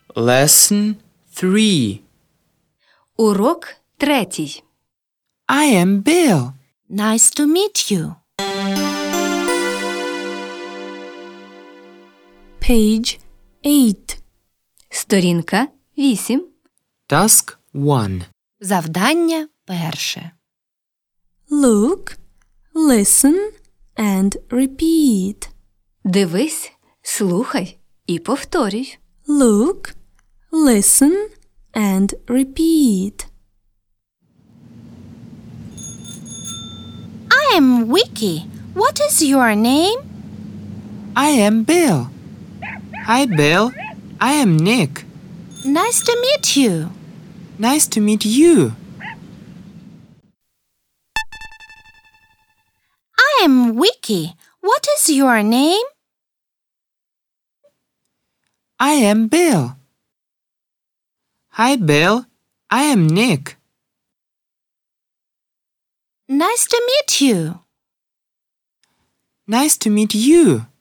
Lesson 3. Урок 3. I am Bill. Nice to meet you. Page 8. Сторінка 8. Task 1. Завдання перше. Look, listen and repeat. Дивись, слухай і повторюй. Look, listen and repeat. I am Vicky. What is your name? I am Bill. Hi, Bill. I am Nick. Nice to meet you. Nice to meet you. I am Vicky. What is your name? I am Bill. Hi, Bill. I am Nick. Nice to meet you. Nice to meet you.